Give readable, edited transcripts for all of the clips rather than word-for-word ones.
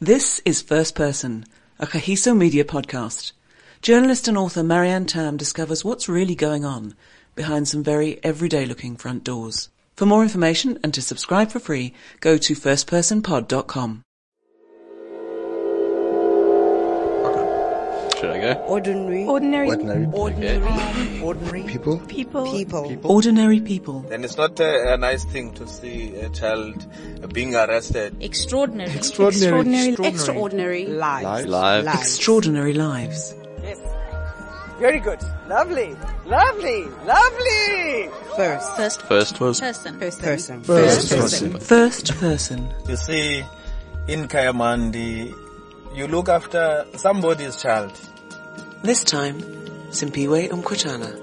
This is First Person, a Kahiso Media podcast. Journalist and author Marianne Tam discovers what's really going on behind some very everyday-looking front doors. For more information and to subscribe for free, go to firstpersonpod.com. Should I go? Ordinary people. Ordinary people. And it's not a nice thing to see a child being arrested. Extraordinary lives. Extraordinary lives. Yes. Very good. Lovely. First person. You see, in Kayamandi, you look after somebody's child. This time, Simpiwe Umkwatana.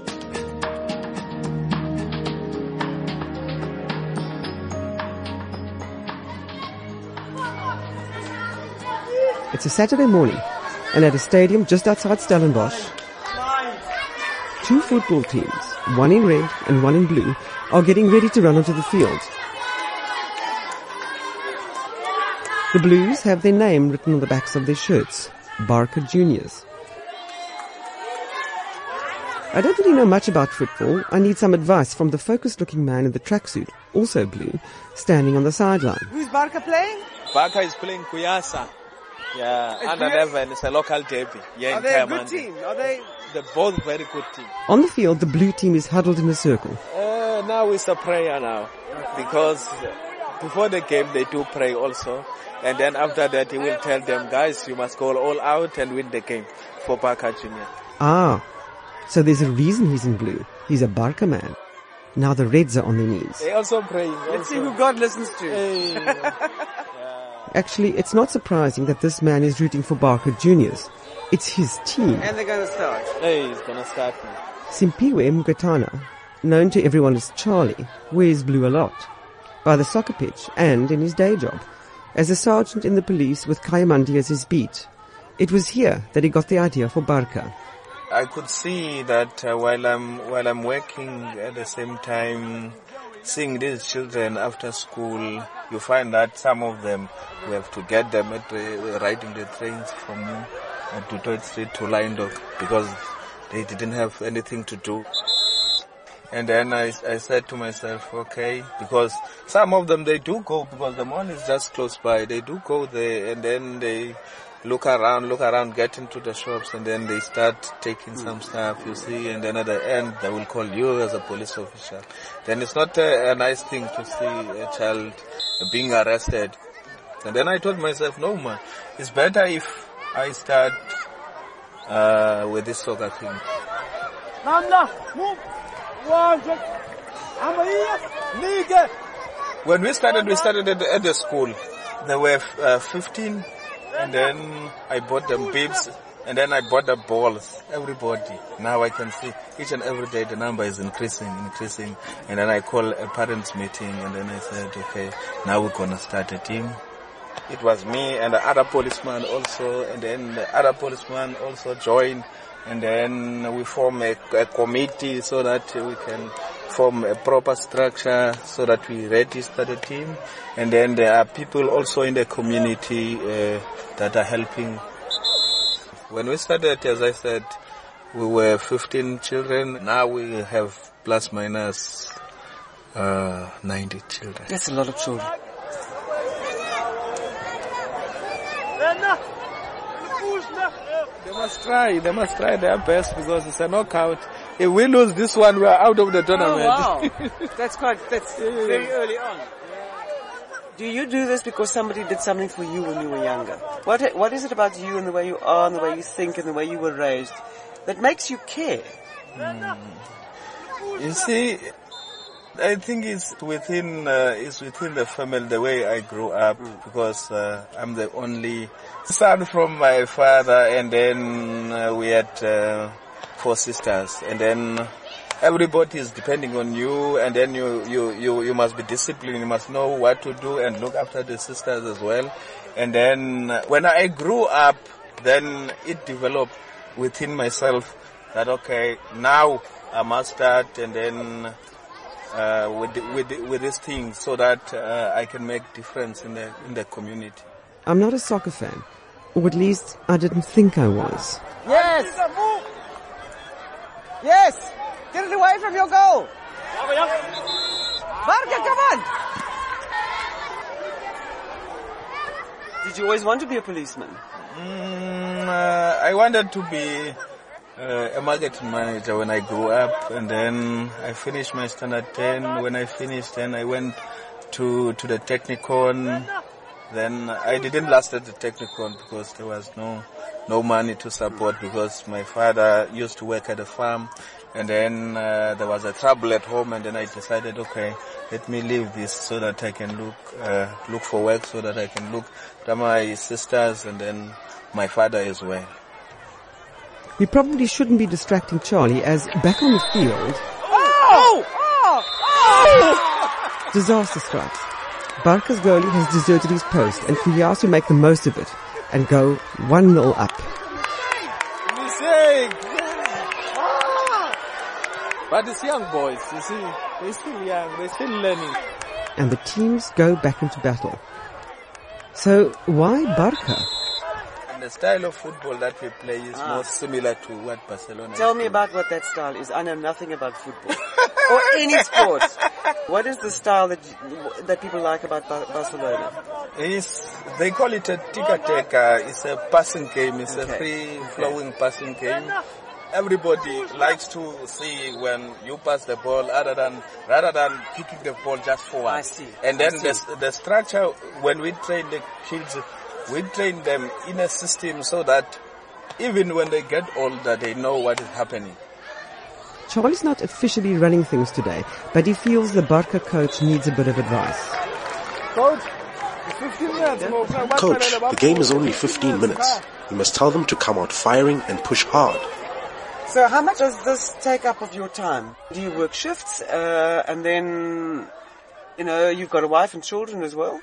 It's a Saturday morning, and at a stadium just outside Stellenbosch, two football teams, one in red and one in blue, are getting ready to run onto the field. The Blues have their name written on the backs of their shirts, Barker Juniors. I don't really know much about football. I need some advice from the focused-looking man in the tracksuit, also blue, standing on the sideline. Who's Barker playing? Barker is playing Kuyasa. Yeah, under 11. It's a local derby. Yeah, Are they a good team? They're both very good teams. On the field, the blue team is huddled in a circle. Now it's a prayer now. Because before the game they do pray also. And then after that he will tell them, guys, you must go all out and win the game for Barker Junior. Ah, so there's a reason he's in blue. He's a Barker man. Now the Reds are on their knees. They also praying. Let's see who God listens to. Actually, it's not surprising that this man is rooting for Barker Juniors. It's his team. And they're going to start. He's going to start now. Simpiwe Mkatana, known to everyone as Charlie, wears blue a lot. By the soccer pitch and in his day job. As a sergeant in the police with Kayamandi as his beat. It was here that he got the idea for Barker. I could see that while I'm working at the same time, seeing these children after school, you find that some of them, we have to get them riding the trains from Dutoit Street to Lindok because they didn't have anything to do. And then I said to myself, okay, because some of them, they do go because the mall is just close by. They do go there and then they look around, get into the shops and then they start taking some stuff, you see, and then at the end they will call you as a police officer. Then it's not a nice thing to see a child being arrested. And then I told myself, no man, it's better if I start with this soccer thing. When we started at the school. There were 15, and then I bought them bibs, and then I bought the balls, everybody. Now I can see each and every day the number is increasing, and then I call a parents meeting, and then I said, okay, now we're gonna start a team. It was me and the other policeman also, and then the other policeman also joined, and then we form a committee so that we can form a proper structure so that we register the team. And then there are people also in the community that are helping. When we started, as I said, we were 15 children. Now we have plus minus 90 children. That's a lot of children. They must try their best because it's a knockout. If we lose this one, we are out of the tournament. Oh, wow. That's very early on. Do you do this because somebody did something for you when you were younger? What is it about you and the way you are and the way you think and the way you were raised that makes you care? You see, I think it's within the family, the way I grew up, because I'm the only son from my father, and then we had 4 sisters, and then everybody is depending on you, and then you must be disciplined, you must know what to do and look after the sisters as well. And then when I grew up, then it developed within myself that okay, now I must start and then with this thing so that I can make difference in the community. I'm not a soccer fan, or at least I didn't think I was. Yes! Yes! Get it away from your goal! Barca, come on! Did you always want to be a policeman? I wanted to be a marketing manager when I grew up, and then I finished my standard 10. When I finished, then I went to the Technikon. Then I didn't last at the Technikon because there was no money to support, because my father used to work at a farm, and then there was a trouble at home, and then I decided, okay, let me leave this so that I can look for work, so that I can look at my sisters and then my father as well. We probably shouldn't be distracting Charlie, as back on the field, disaster strikes. Barca's goalie has deserted his post, and Kuyasu make the most of it and go 1-0 up. But it's young boys, you see. They're still young, they're still learning. And the teams go back into battle. So why Barca? And the style of football that we play is more similar to what Barcelona Tell is me doing. about what that style is. I know nothing about football. Or any sport. What is the style that people like about Barcelona? They call it a tiki-taka. It's a passing game. It's a free-flowing passing game. Everybody likes to see when you pass the ball rather than kicking the ball just forward. I see. And then the structure, when we train the kids, we train them in a system so that even when they get older, they know what is happening. Charlie's not officially running things today, but he feels the Barca coach needs a bit of advice. Coach, 15 minutes. Coach, the game is only 15 minutes. You must tell them to come out firing and push hard. So how much does this take up of your time? Do you work shifts, and then, you've got a wife and children as well?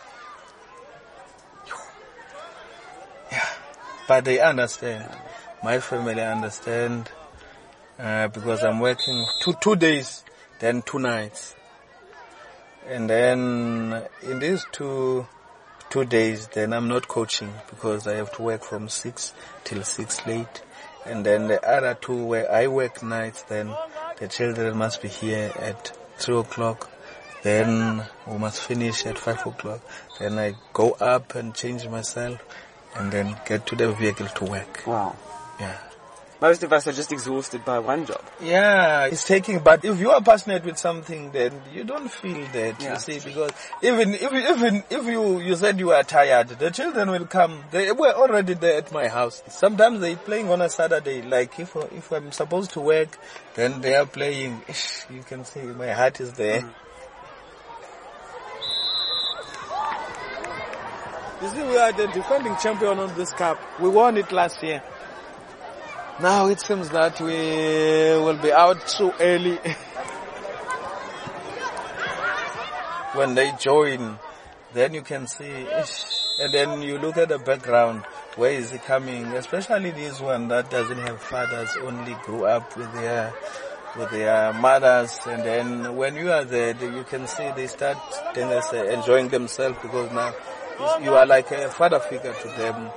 Yeah, but they understand. My family understand, because I'm working two days, then 2 nights. And then in these two days, then I'm not coaching because I have to work from 6 till 6 late. And then the other 2 where I work nights, then the children must be here at 3 o'clock. Then we must finish at 5 o'clock. Then I go up and change myself and then get to the vehicle to work. Wow. Yeah. Most of us are just exhausted by one job. Yeah, it's taking, but if you are passionate with something, then you don't feel that, you see, because even if you said you are tired, the children will come. They were already there at my house. Sometimes they playing on a Saturday, like if I'm supposed to work, then they are playing. You can see my heart is there. You see, we are the defending champion on this cup. We won it last year. Now it seems that we will be out too early. When they join, then you can see, and then you look at the background, where is it coming? Especially this one that doesn't have fathers, only grew up with their mothers, and then when you are there, you can see they start enjoying themselves, because now you are like a father figure to them.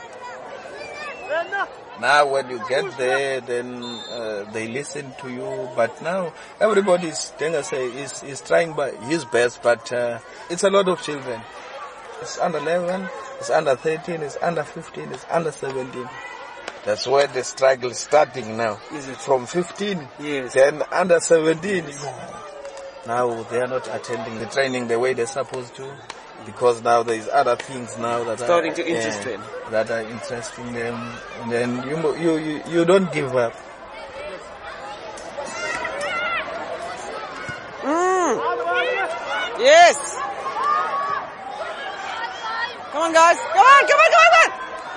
Now when you get there, then they listen to you. But now everybody is trying by his best, but it's a lot of children. It's under 11, it's under 13, it's under 15, it's under 17. That's where the struggle is starting now. Is it? From 15, yes. Then under 17. Now they are not attending the training the way they're supposed to. Because now there is other things now that starting to interest them, that are interesting them, and then you don't give up. Yes. Come on, guys. Come on.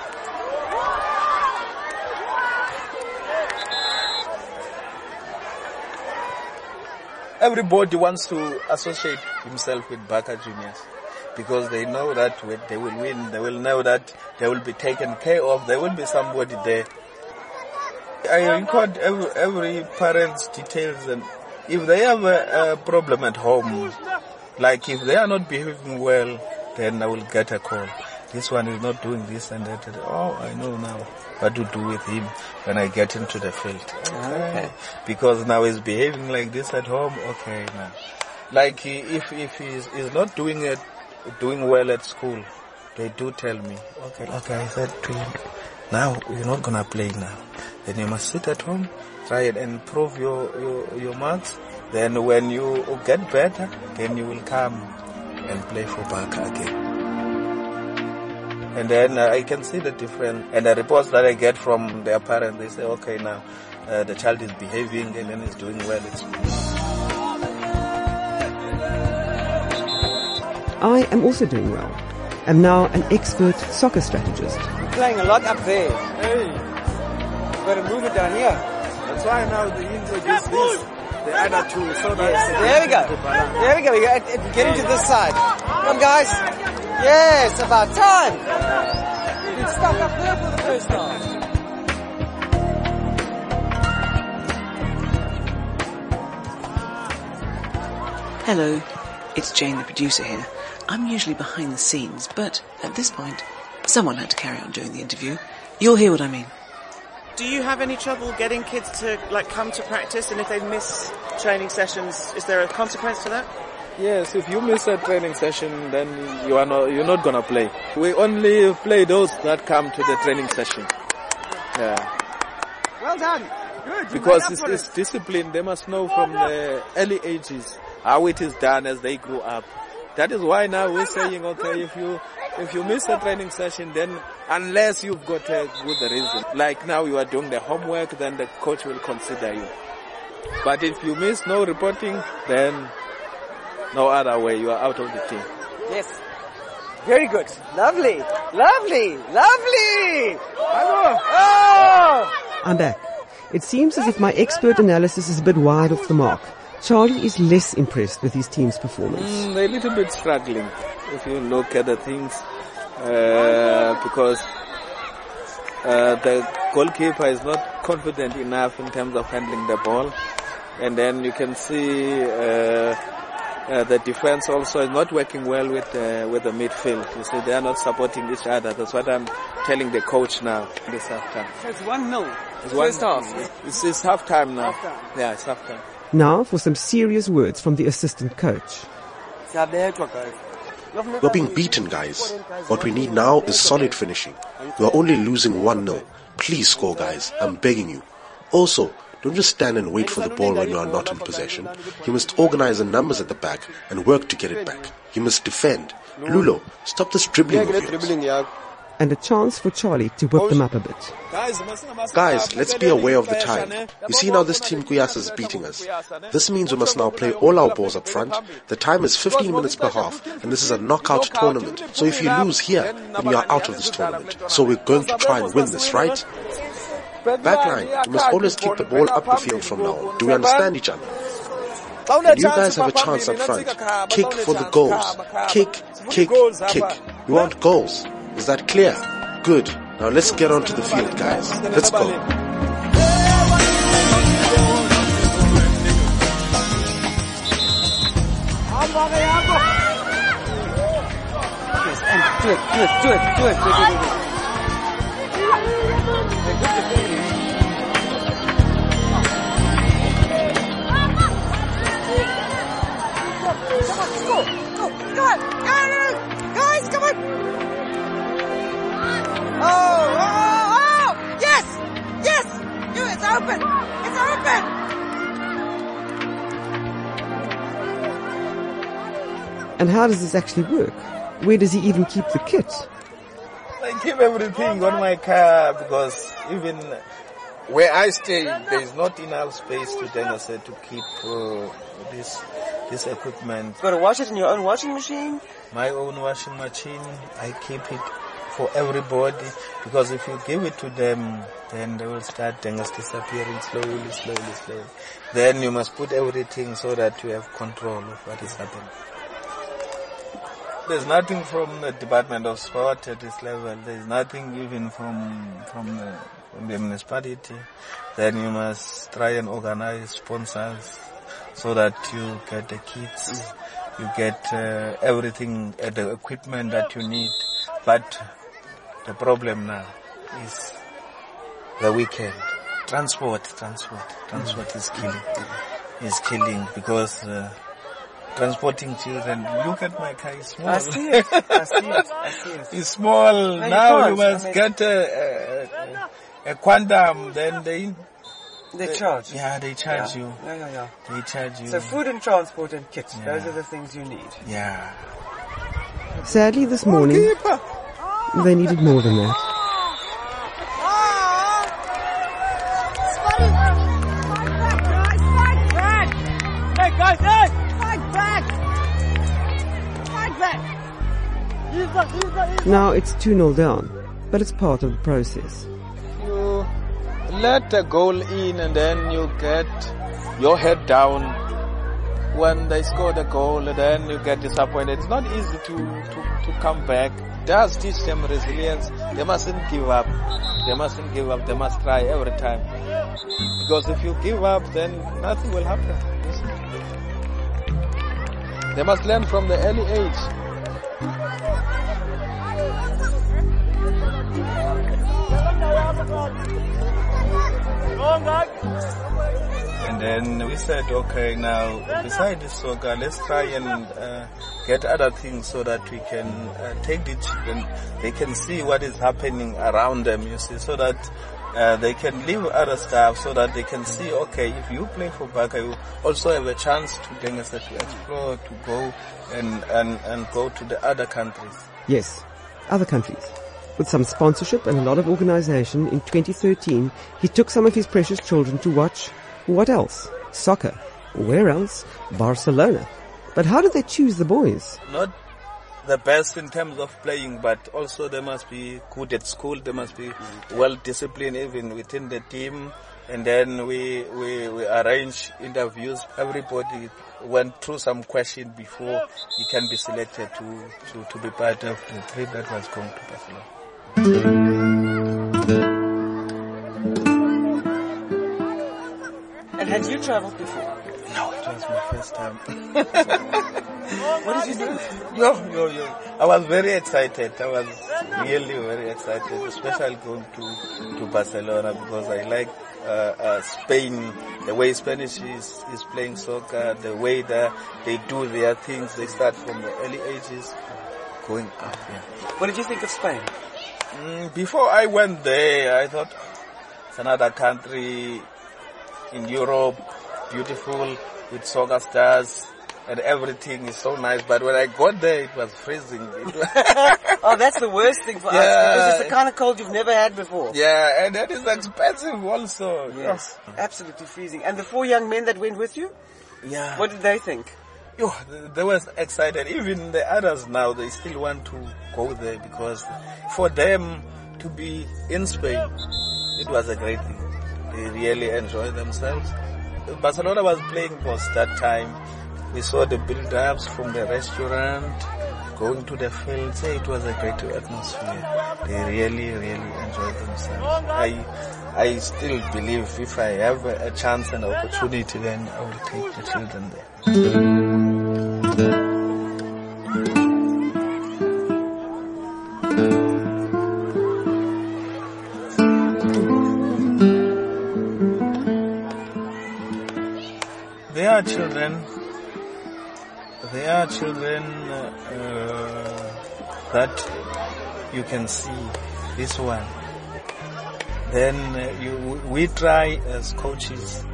Everybody wants to associate himself with Barca Juniors, because they know that when they will win, they will know that they will be taken care of, there will be somebody there. I record every parent's details, and if they have a problem at home, like if they are not behaving well, then I will get a call. this one is not doing this and that. Oh, I know now what to do with him when I get into the field. Okay. Because now he's behaving like this at home. Okay, now. Like if he's not doing well at school, they do tell me, okay, I said to him, now you're not gonna play now. Then you must sit at home, try and improve your marks. Then when you get better, then you will come and play for Barca again. And then I can see the difference. And the reports that I get from their parents, they say, okay, now the child is behaving and then is doing well at school. I am also doing well. I'm now an expert soccer strategist. You're playing a lot up there. Hey, You've got to move it down here. that's why now they introduce this, the other two, so that There we go. There we go. We're getting to this side. Come, guys. Yes, about time. You've been stuck up there for the first time. Hello, it's Jane, the producer here. I'm usually behind the scenes, but at this point, someone had to carry on doing the interview. You'll hear what I mean. Do you have any trouble getting kids to come to practice, and if they miss training sessions, is there a consequence to that? yes, if you miss a training session, then you're not gonna play. We only play those that come to the training session. Yeah. Well done. Good. Because it's discipline. They must know from the early ages how it is done as they grow up. That is why now we're saying, okay, if you miss a training session, then unless you've got a good reason, like now you are doing the homework, then the coach will consider you. But if you miss no reporting, then no other way, you are out of the team. Yes. Very good. Lovely. Lovely. Lovely. Oh! I'm back. It seems as if my expert analysis is a bit wide off the mark. Charlie is less impressed with his team's performance. They're a little bit struggling if you look at the things, because the goalkeeper is not confident enough in terms of handling the ball, and then you can see the defense also is not working well with the midfield. You see, they are not supporting each other. That's what I'm telling the coach now. This half-time. So it's 1-0. First half. It's half-time now. Yeah, it's half-time. Now for some serious words from the assistant coach. We're being beaten, guys. What we need now is solid finishing. We are only losing 1-0. Please score, guys. I'm begging you. Also, don't just stand and wait for the ball when you are not in possession. You must organize the numbers at the back and work to get it back. You must defend. Lulo, stop this dribbling of yours. And a chance for Charlie to whip them up a bit. Guys, let's be aware of the time. You see now this team Kuyasa is beating us. This means we must now play all our balls up front. The time is 15 minutes per half, and this is a knockout tournament. So if you lose here, then you are out of this tournament. So we're going to try and win this, right? Backline, we must always keep the ball up the field from now on. Do we understand each other? And you guys have a chance up front. Kick for the goals. Kick, kick, kick. You want goals. Is that clear? Good. Now let's get onto the field, guys. Let's go. Yes, and do it. Go on, guys, come on. Oh, yes, it's open. And how does this actually work? Where does he even keep the kit? I keep everything on my car because even where I stay, there is not enough space to keep this equipment. You've got to wash it in your own washing machine? My own washing machine, I keep it for everybody, because if you give it to them, then they will start disappearing slowly. Then you must put everything so that you have control of what is happening. There's nothing from the Department of Sport at this level. There's nothing even from the municipality. Then you must try and organize sponsors so that you get the kits, you get everything, the equipment that you need. But the problem now is the weekend. Transport is killing. Is killing because transporting children. Look at my car, it's small. I see it. It's small. No, now you must get a quantum, then they charge. Yeah, they charge you. Yeah. They charge you. So food and transport and kits, those are the things you need. Yeah. Sadly, this morning, they needed more than that. Now it's 2-0 down, but it's part of the process. You let a goal in and then you get your head down. When they score the goal, then you get disappointed. It's not easy to come back. It does teach them resilience. They mustn't give up. They must try every time. Because if you give up, then nothing will happen. They must learn from the early age. And then we said, okay, now besides this soccer, let's try and get other things so that we can take the children. They can see what is happening around them, you see, so that they can leave other stuff, so that they can see, okay, if you play for Baka, you also have a chance to explore, to go and go to the other countries. Yes, other countries. With some sponsorship and a lot of organization, in 2013, he took some of his precious children to watch, what else? Soccer. Where else? Barcelona. But how did they choose the boys? Not the best in terms of playing, but also they must be good at school, they must be well disciplined even within the team. And then we arrange interviews. Everybody went through some question before he can be selected to be part of the trip that was going to Barcelona. And had you traveled before? No, it was my first time. What did you do? Yo. I was very excited. I was really very excited, especially going to Barcelona, because I like Spain, the way Spanish is playing soccer, the way that they do their things. They start from the early ages going up. Yeah. What did you think of Spain? Before I went there, I thought it's another country in Europe, beautiful, with soccer stars, and everything is so nice. But when I got there, it was freezing. Oh, that's the worst thing for us, because it's the kind of cold you've never had before. Yeah, and that is expensive also. Yes, absolutely freezing. And the 4 young men that went with you? Yeah. What did they think? They were excited. Even the others now, they still want to go there, because for them to be in Spain, it was a great thing. They really enjoyed themselves. Barcelona was playing boss that time. We saw the build-ups from the restaurant, going to the fields. It was a great atmosphere. They really, really enjoyed themselves. I still believe if I have a chance and opportunity, then I will take the children there. There are children that you can see. This one. Then we try as coaches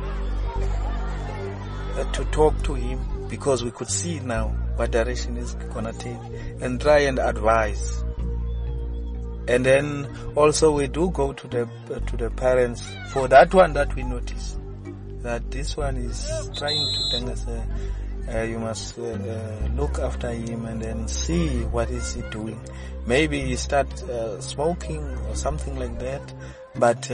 to talk to him, because we could see now what direction he's gonna take, and try and advise. And then also we do go to the parents for that one that we notice that this one is trying to tell us you must look after him and then see what is he doing. Maybe he start smoking or something like that, but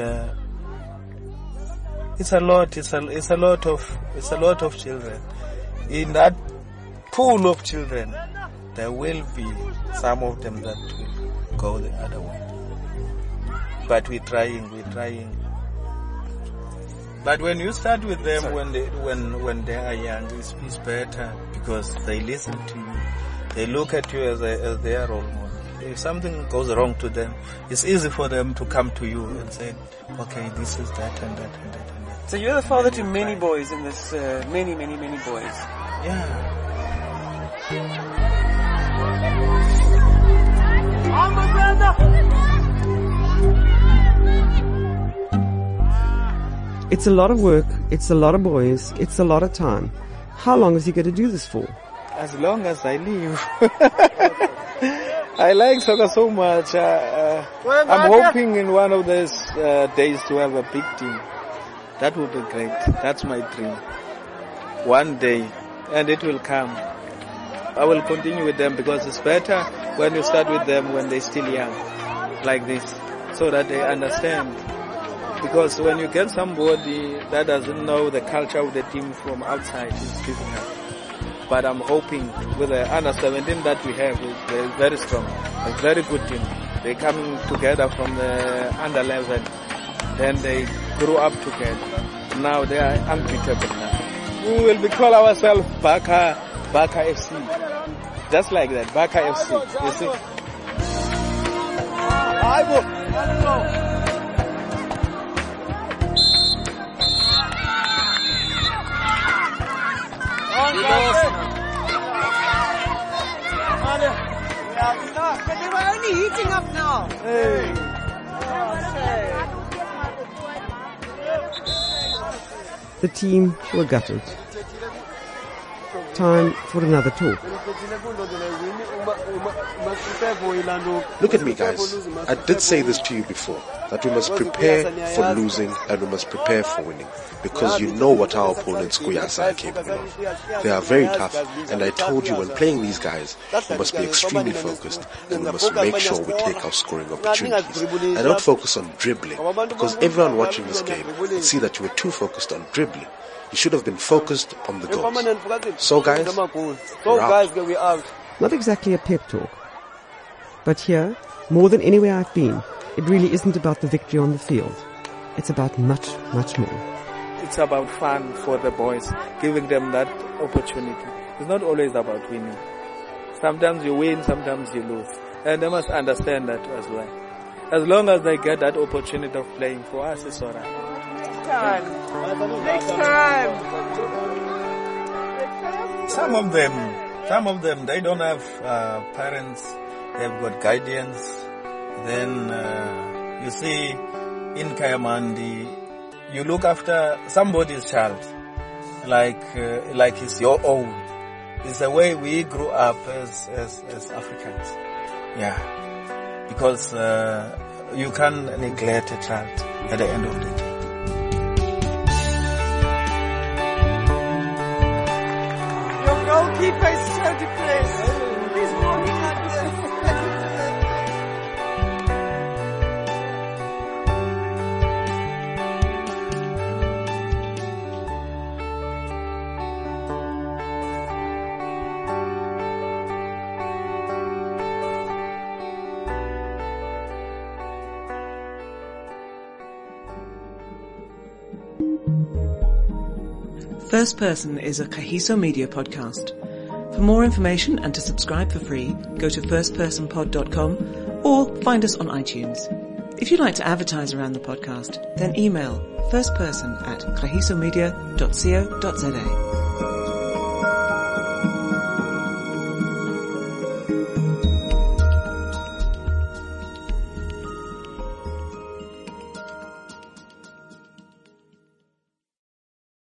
it's a lot of children. In that pool of children, there will be some of them that will go the other way. But we're trying. But when you start with them when they are young, it's better, because they listen to you. They look at you as their role model. if something goes wrong to them, it's easy for them to come to you and say, okay, this is that and that and that and that. So you're the father to many boys in this, many boys. Yeah. It's a lot of work, it's a lot of boys, it's a lot of time. How long is he going to do this for? As long as I live. I like soccer so much. I'm hoping in one of those days to have a big team. That would be great. That's my dream. One day, and it will come. I will continue with them because it's better when you start with them when they're still young, like this, so that they understand. Because when you get somebody that doesn't know the culture of the team from outside, it's giving up. But I'm hoping with the under 17 that we have, they're very strong, a very good team. They coming together from the under 11, then they grew up together. Now they are unbeatable now. We will be call ourselves Baka FC, just like that, Baka FC. You see? They were only heating up now. The team were gutted. Time for another talk. Look at me, guys. I did say this to you before, that we must prepare for losing and we must prepare for winning, because you know what our opponents Kuyasa are capable of. They are very tough, and I told you when playing these guys, we must be extremely focused and we must make sure we take our scoring opportunities and not focus on dribbling, because everyone watching this game will see that you were too focused on dribbling. You should have been focused on the goals. So guys, we're out. Not exactly a pep talk. But here, more than anywhere I've been, it really isn't about the victory on the field. It's about much, much more. It's about fun for the boys, giving them that opportunity. It's not always about winning. Sometimes you win, sometimes you lose. And they must understand that as well. As long as they get that opportunity of playing, for us it's alright. Next time. Some of them, they don't have parents. They've got guardians. Then you see, in Kayamandi, you look after somebody's child, like it's your own. It's the way we grew up as Africans. Yeah, because you can't neglect a child at the end of the day. Goalkeeper is so depressed. He's walking like this. First Person is a Kahiso Media podcast. For more information and to subscribe for free, go to firstpersonpod.com or find us on iTunes. If you'd like to advertise around the podcast, then email firstperson@kahisomedia.co.za.